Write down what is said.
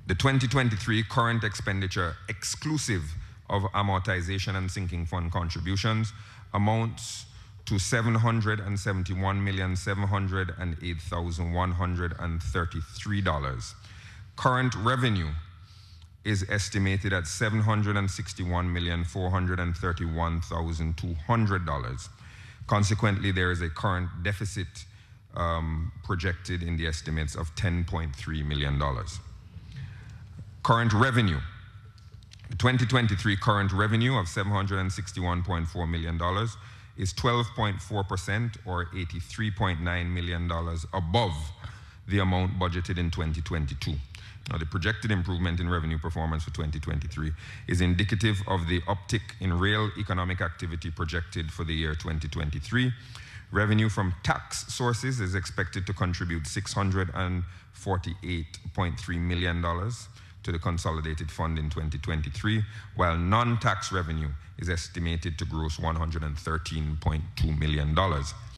The 2023 current expenditure, exclusive of amortization and sinking fund contributions, amounts to $771,708,133. Current revenue is estimated at $761,431,200. Consequently, there is a current deficit projected in the estimates of $10.3 million. Current revenue. The 2023 current revenue of $761.4 million is 12.4% or $83.9 million above the amount budgeted in 2022. Now, the projected improvement in revenue performance for 2023 is indicative of the uptick in real economic activity projected for the year 2023. Revenue from tax sources is expected to contribute $648.3 million to the consolidated fund in 2023, while non-tax revenue is estimated to gross $113.2 million.